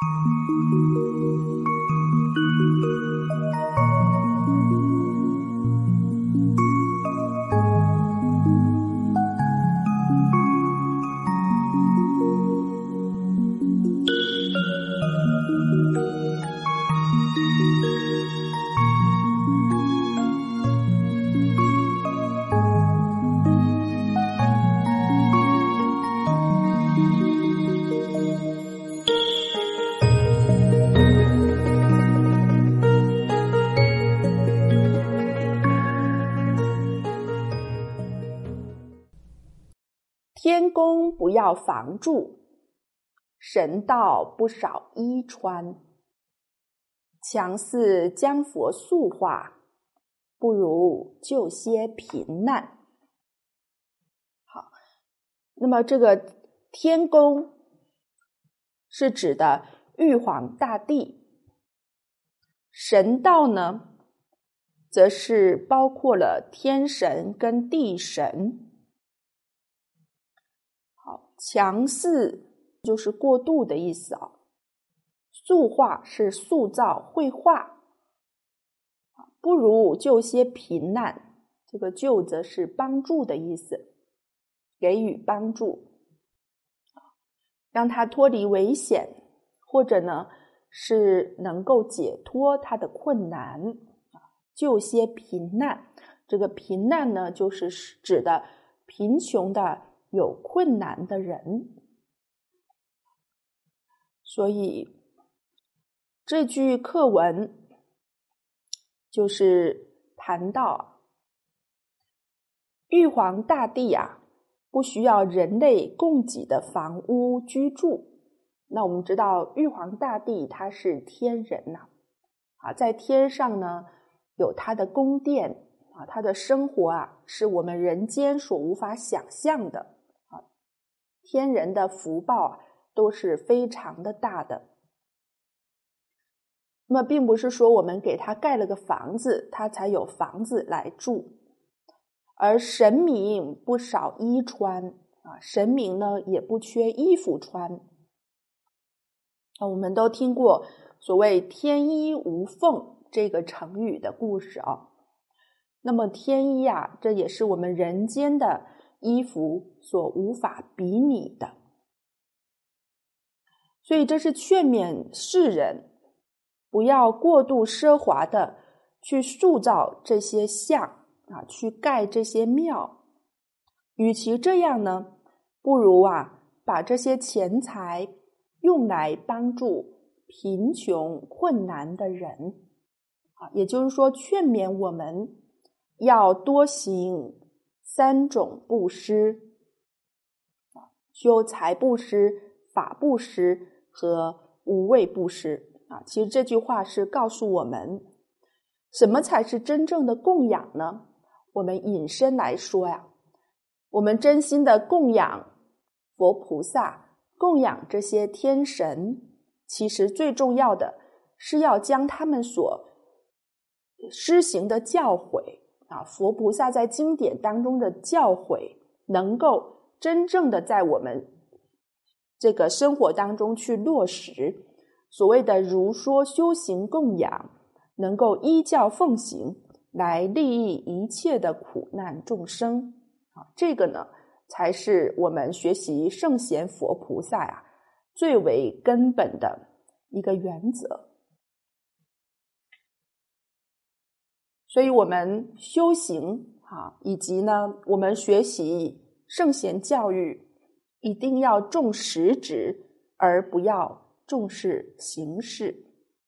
天公不要房住，神道不少衣穿。强似将佛塑化，不如救些贫难。好，那么这个天公是指的玉皇大帝，神道呢，则是包括了天神跟地神。好，强似就是过度的意思啊，塑化是塑造、绘画，不如救些贫难，这个救则是帮助的意思，给予帮助，让他脱离危险，或者呢是能够解脱他的困难，救些贫难。这个贫难呢，就是指的贫穷的、有困难的人。所以这句课文就是谈到玉皇大帝啊，不需要人类供给的房屋居住。那我们知道玉皇大帝他是天人呐，在天上呢有他的宫殿啊，他的生活啊是我们人间所无法想象的啊，天人的福报啊都是非常的大的。那么并不是说我们给他盖了个房子，他才有房子来住。而神明不少衣穿啊，神明呢也不缺衣服穿。我们都听过所谓天衣无缝这个成语的故事啊。那么天衣啊，这也是我们人间的衣服所无法比拟的。所以这是劝勉世人不要过度奢华的去塑造这些像啊，去盖这些庙。与其这样呢，不如把这些钱财用来帮助贫穷困难的人。也就是说，劝勉我们要多行3种布施，修财布施、法布施和无畏布施。其实这句话是告诉我们，什么才是真正的供养呢？我们引申来说呀，我们真心的供养佛菩萨，供养这些天神，其实最重要的是要将他们所施行的教诲佛菩萨在经典当中的教诲，能够真正的在我们这个生活当中去落实。所谓的如说修行供养，能够依教奉行，来利益一切的苦难众生。这个呢，才是我们学习圣贤佛菩萨最为根本的一个原则。所以我们修行以及呢，我们学习圣贤教育，一定要重实质，而不要重视形式。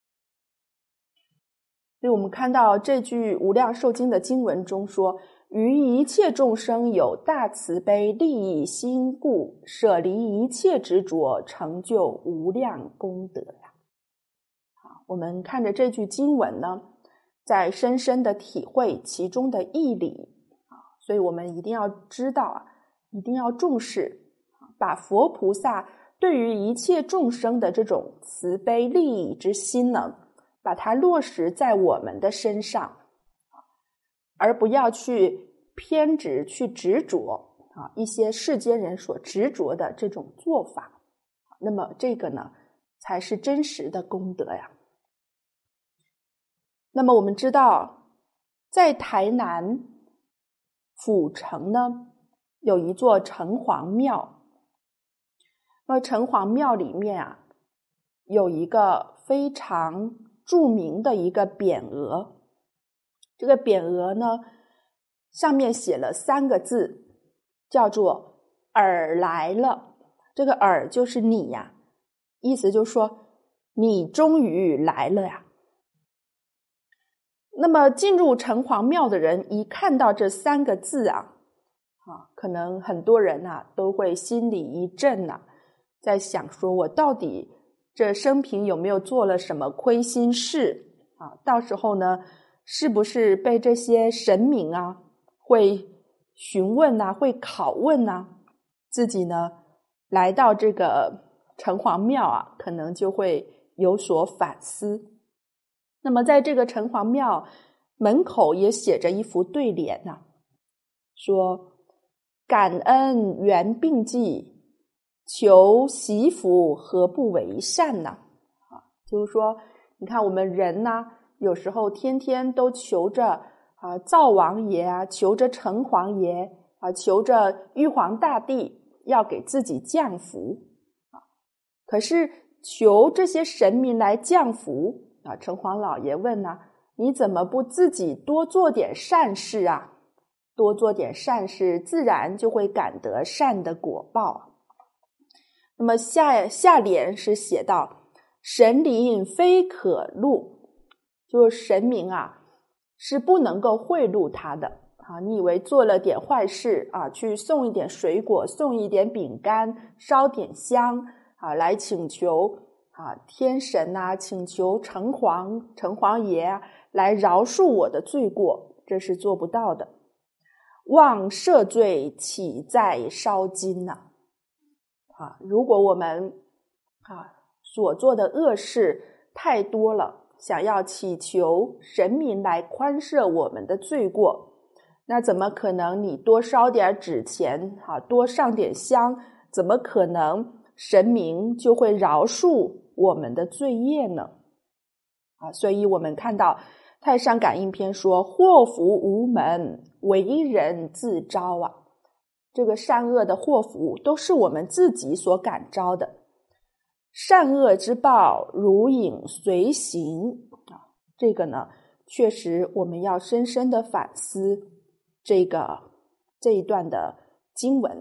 所以我们看到这句无量寿经的经文中说，于一切众生有大慈悲利益心故，舍离一切执着，成就无量功德我们看着这句经文呢，在深深的体会其中的义理所以我们一定要知道一定要重视，把佛菩萨对于一切众生的这种慈悲利益之心呢，把它落实在我们的身上，而不要去偏执、去执着一些世间人所执着的这种做法。那么这个呢， 才是真实的功德呀。那么我们知道，在台南府城呢，有一座城隍庙。那城隍庙里面啊，有一个非常著名的一个匾额。这个匾额呢，上面写了3个字，叫做“尔来了”。这个尔就是你呀，意思就是说你终于来了呀。那么进入城隍庙的人一看到这3个字啊，可能很多人啊都会心里一震啊，在想说我到底这生平有没有做了什么亏心事啊？到时候呢，是不是被这些神明啊会询问啊，会拷问啊？自己呢来到这个城隍庙啊，可能就会有所反思。那么在这个城隍庙门口也写着一幅对联啊，说感恩缘并济，求惜福何不为善呢？就是说你看我们人呢，有时候天天都求着灶王爷啊，求着城隍爷啊，求着玉皇大帝要给自己降福可是求这些神明来降福城隍老爷问你怎么不自己多做点善事啊？多做点善事，自然就会感得善的果报。那么下联是写到神灵非可禄，就是神明是不能够贿赂他的你以为做了点坏事去送一点水果，送一点饼干，烧点香来请求天神请求城隍爷来饶恕我的罪过，这是做不到的。望赦罪岂在烧金如果我们所做的恶事太多了，想要祈求神明来宽赦我们的罪过，那怎么可能你多烧点纸钱多上点香，怎么可能神明就会饶恕我们的罪业呢？所以我们看到太上感应篇说祸福无门，为人自招这个善恶的祸福都是我们自己所感召的，善恶之报如影随形这个呢，确实我们要深深的反思这一段的经文。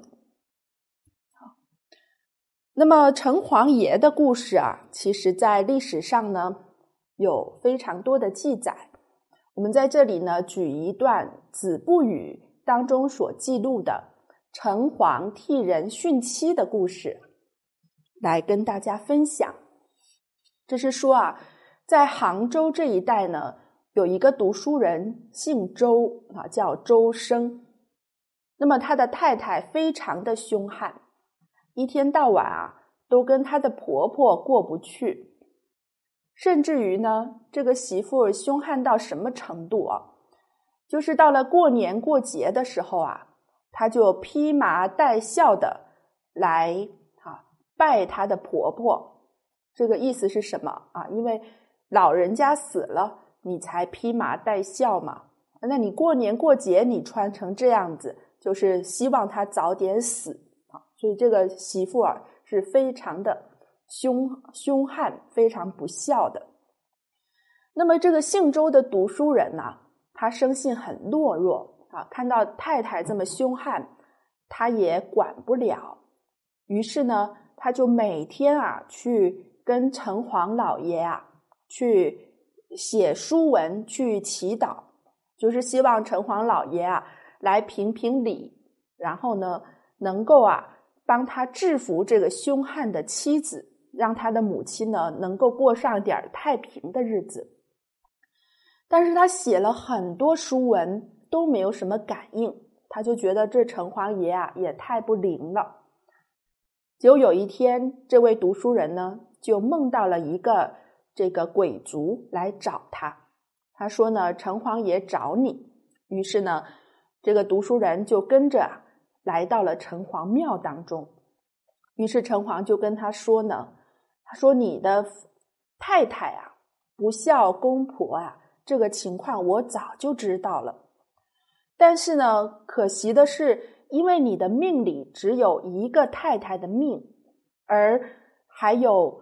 那么城隍爷的故事其实在历史上呢有非常多的记载。我们在这里呢举一段子不语当中所记录的城隍替人殉妻的故事来跟大家分享。这是说在杭州这一带呢，有一个读书人姓周叫周生。那么他的太太非常的凶悍，一天到晚都跟他的婆婆过不去，甚至于呢，这个媳妇凶悍到什么程度就是到了过年过节的时候她就披麻戴孝的来拜她的婆婆。这个意思是什么因为老人家死了，你才披麻戴孝嘛，那你过年过节你穿成这样子，就是希望他早点死所以这个媳妇是非常的凶悍，非常不孝的。那么这个姓周的读书人他生性很懦弱看到太太这么凶悍，他也管不了，于是呢他就每天去跟城隍老爷去写书文，去祈祷，就是希望城隍老爷来评评理，然后呢能够帮他制服这个凶悍的妻子，让他的母亲呢能够过上点太平的日子。但是他写了很多书文都没有什么感应，他就觉得这城隍爷也太不灵了。结果有一天，这位读书人呢就梦到了一个这个鬼卒来找他，他说呢城隍爷找你。于是呢这个读书人就跟着来到了城隍庙当中。于是城隍就跟他说呢， 说你的太太啊不孝公婆啊，这个情况我早就知道了。但是呢，可惜的是，因为你的命里只有一个太太的命，而还有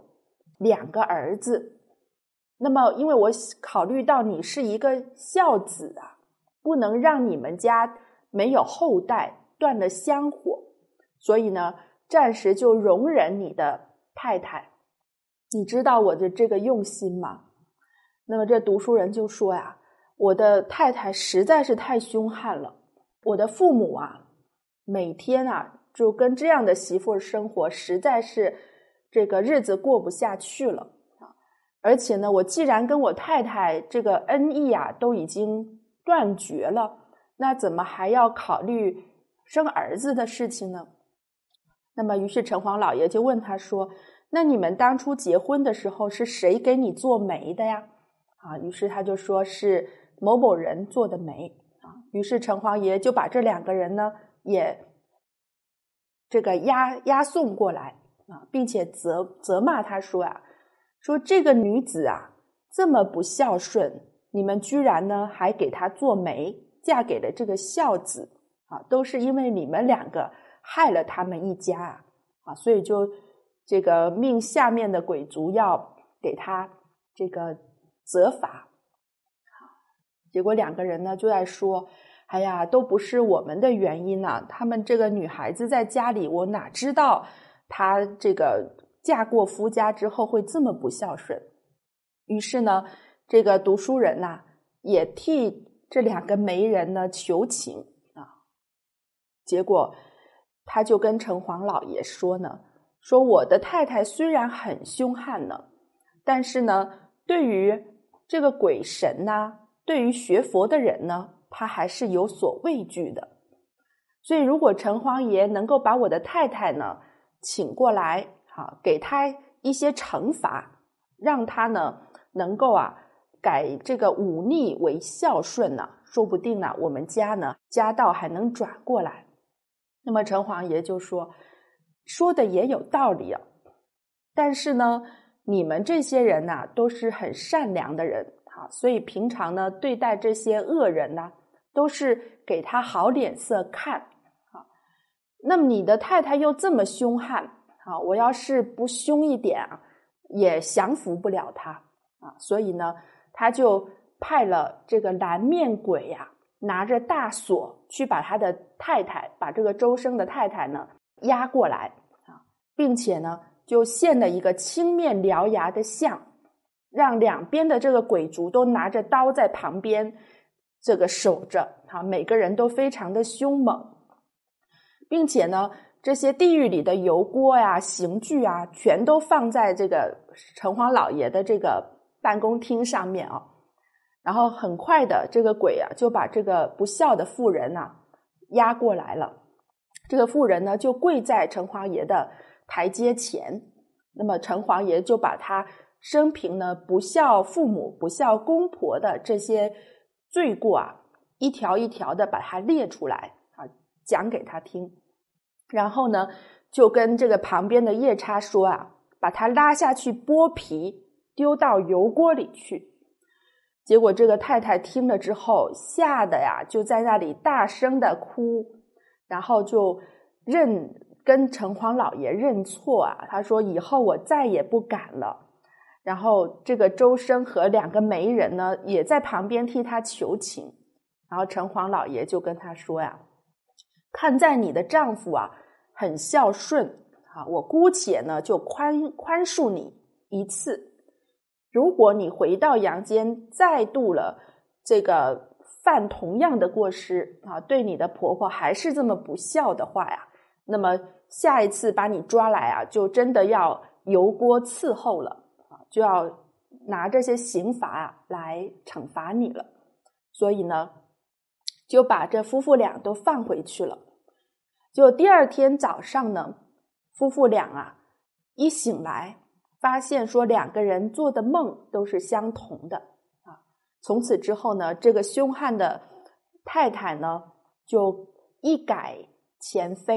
2个儿子。那么因为我考虑到你是一个孝子啊，不能让你们家没有后代，断了香火，所以呢，暂时就容忍你的太太。你知道我的这个用心吗？那么这读书人就说呀，我的太太实在是太凶悍了，我的父母啊，每天啊就跟这样的媳妇生活，实在是这个日子过不下去了啊！而且呢，我既然跟我太太这个恩义啊都已经断绝了，那怎么还要考虑生儿子的事情呢？那么于是城隍老爷就问他说，那你们当初结婚的时候是谁给你做媒的呀？于是他就说是某某人做的媒于是城隍爷就把这2个人呢也这个押送过来并且责骂他说说这个女子啊这么不孝顺，你们居然呢还给她做媒，嫁给了这个孝子都是因为你们2个害了他们一家所以就这个命下面的鬼族要给他这个责罚。结果2个人呢就在说，哎呀，都不是我们的原因啊，他们这个女孩子在家里，我哪知道她这个嫁过夫家之后会这么不孝顺。于是呢，这个读书人也替这2个媒人呢求情结果他就跟城隍老爷说呢，说我的太太虽然很凶悍呢，但是呢，对于这个鬼神对于学佛的人呢，他还是有所畏惧的。所以如果城隍爷能够把我的太太呢请过来给他一些惩罚，让他呢能够改这个忤逆为孝顺说不定我们家呢家道还能转过来。那么城隍爷就说的也有道理但是呢你们这些人都是很善良的人所以平常呢对待这些恶人都是给他好脸色看那么你的太太又这么凶悍我要是不凶一点也降服不了他所以呢他就派了这个蓝面鬼拿着大锁去把他的太太，把这个周生的太太呢押过来并且呢就现了一个青面獠牙的像，让2边的这个鬼族都拿着刀在旁边这个守着每个人都非常的凶猛，并且呢这些地狱里的油锅刑具全都放在这个城隍老爷的这个办公厅上面然后很快的这个鬼就把这个不孝的妇人押过来了。这个妇人呢就跪在城隍爷的台阶前，那么城隍爷就把他生平呢不孝父母不孝公婆的这些罪过一条一条的把它列出来讲给他听。然后呢就跟这个旁边的夜叉说把他拉下去剥皮丢到油锅里去。结果这个太太听了之后吓得就在那里大声的哭，然后就跟城隍老爷认错他说以后我再也不敢了。然后这个周生和2个媒人呢也在旁边替他求情。然后城隍老爷就跟他说看在你的丈夫很孝顺我姑且呢就宽恕你一次。如果你回到阳间再度了这个犯同样的过失对你的婆婆还是这么不孝的话那么下一次把你抓来就真的要油锅伺候了就要拿这些刑罚来惩罚你了。所以呢就把这夫妇俩都放回去了。就第2天早上呢，夫妇俩一醒来发现说2个人做的梦都是相同的从此之后呢，这个凶悍的太太呢就一改前非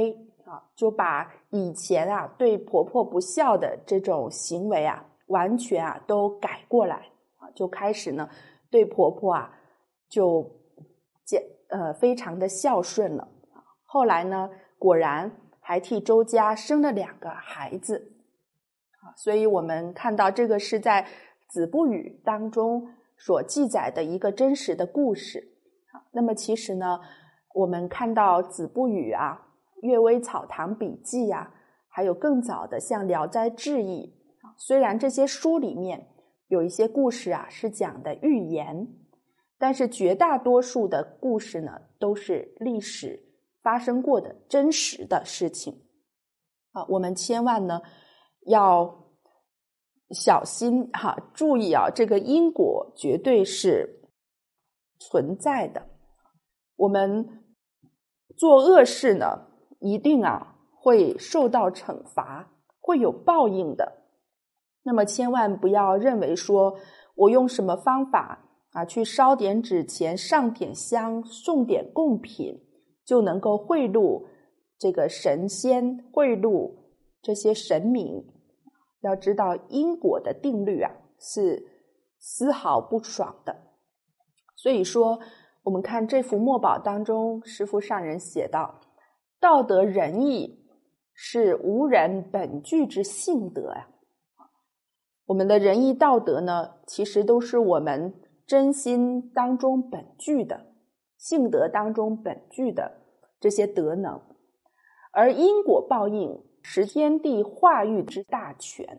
就把以前对婆婆不孝的这种行为完全都改过来，就开始呢对婆婆就非常的孝顺了。后来呢，果然还替周家生了2个孩子。所以我们看到这个是在子不语当中所记载的一个真实的故事。那么其实呢，我们看到子不语阅微草堂笔记还有更早的像聊斋志异，虽然这些书里面有一些故事是讲的寓言，但是绝大多数的故事呢都是历史发生过的真实的事情。我们千万呢要小心注意这个因果绝对是存在的。我们做恶事呢，一定会受到惩罚，会有报应的。那么千万不要认为说我用什么方法去烧点纸钱，上点香，送点贡品，就能够贿赂这个神仙，贿赂这些神明。要知道因果的定律是丝毫不爽的。所以说我们看这幅墨宝当中，师父上人写道，道德仁义是无人本具之性德我们的仁义道德呢，其实都是我们真心当中本具的，性德当中本具的这些德能。而因果报应是天地化育之大权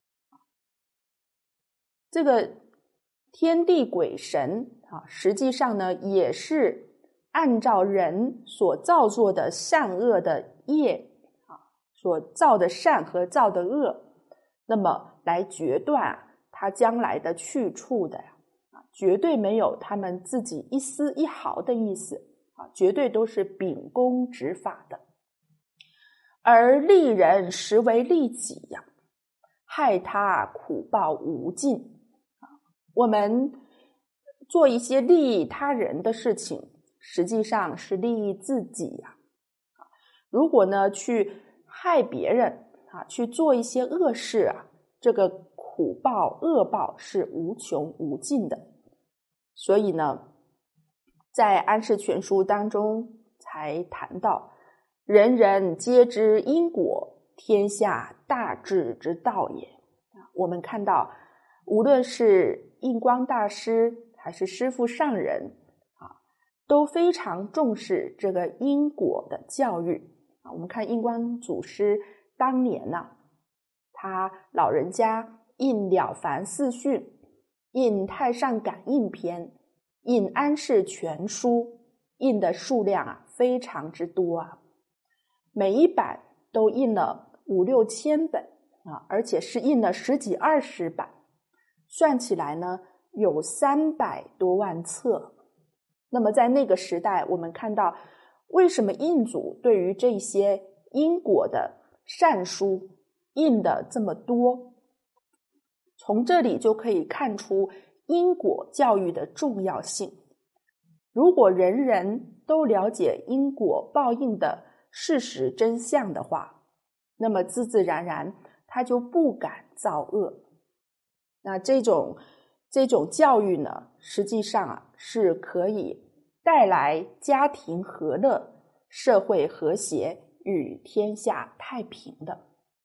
这个天地鬼神实际上呢也是按照人所造作的善恶的业所造的善和造的恶，那么来决断他将来的去处的绝对没有他们自己一丝一毫的意思绝对都是秉公执法的。而利人实为利己害他苦报无尽。我们做一些利益他人的事情，实际上是利益自己如果呢去害别人去做一些恶事这个苦报恶报是无穷无尽的。所以呢，在安世全书当中才谈到，人人皆知因果，天下大治之道也。我们看到无论是印光大师还是师父上人都非常重视这个因果的教育我们看印光祖师当年他老人家印《了凡四训》，印《太上感应篇》，印《安世全书》，印的数量非常之多每一版都印了5、6千本而且是印了10几20版，算起来呢有300多万册。那么在那个时代，我们看到为什么印祖对于这些因果的善书印的这么多，从这里就可以看出因果教育的重要性。如果人人都了解因果报应的事实真相的话，那么自自然然他就不敢造恶。那这种教育呢，实际上是可以带来家庭和乐、社会和谐与天下太平的。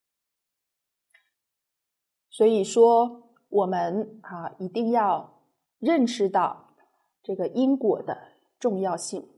所以说我们一定要认识到这个因果的重要性。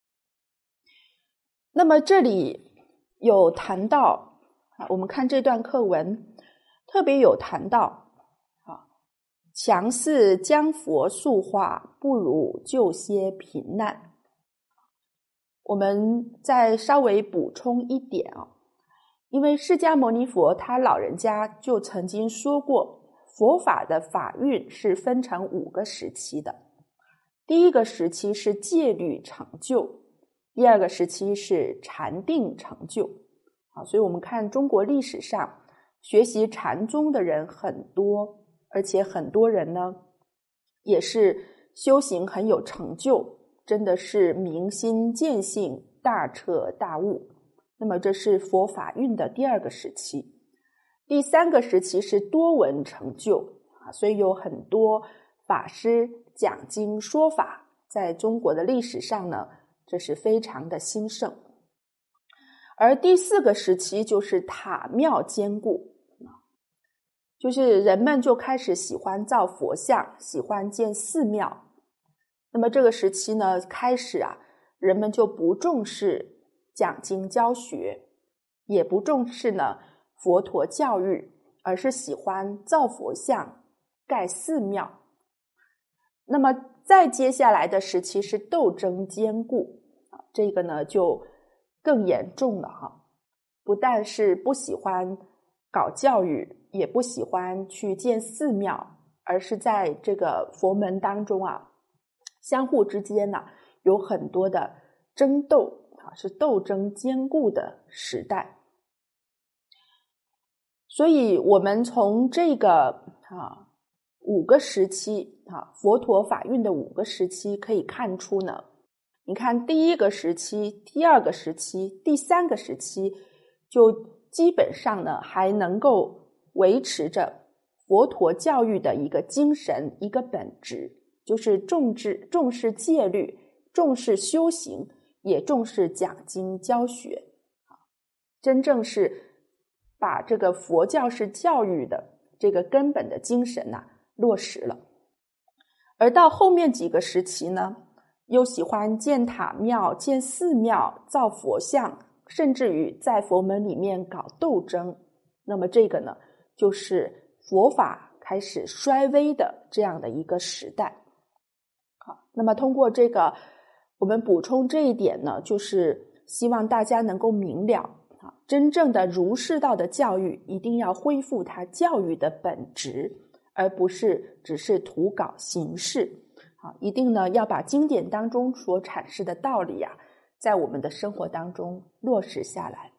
那么这里有谈到我们看这段课文特别有谈到强似将佛塑化，不如救些贫难。我们再稍微补充一点因为释迦牟尼佛他老人家就曾经说过，佛法的法运是分成5个时期的。第一个时期是戒律成就，第二个时期是禅定成就所以我们看中国历史上学习禅宗的人很多，而且很多人呢也是修行很有成就，真的是明心见性，大彻大悟那么这是佛法运的第二个时期。第三个时期是多闻成就，所以有很多法师讲经说法，在中国的历史上呢，这是非常的兴盛。而第四个时期就是塔庙坚固，就是人们就开始喜欢造佛像，喜欢建寺庙。那么这个时期呢，开始人们就不重视讲经教学，也不重视呢佛陀教育，而是喜欢造佛像、盖寺庙。那么再接下来的时期是斗争坚固，这个呢就更严重了不但是不喜欢搞教育，也不喜欢去建寺庙，而是在这个佛门当中相互之间有很多的争斗是斗争坚固的时代。所以我们从这个5个时期佛陀法运的5个时期可以看出呢，你看第一个时期、第二个时期、第三个时期，就基本上呢还能够维持着佛陀教育的一个精神、一个本质，就是重视戒律，重视修行，也重视讲经教学，真正是把这个佛教式教育的这个根本的精神落实了。而到后面几个时期呢，又喜欢建塔庙、建寺庙、造佛像，甚至于在佛门里面搞斗争。那么这个呢，就是佛法开始衰微的这样的一个时代。好，那么通过这个我们补充这一点呢，就是希望大家能够明了真正的儒释道的教育一定要恢复它教育的本质，而不是只是图搞形式。一定呢要把经典当中所阐释的道理在我们的生活当中落实下来。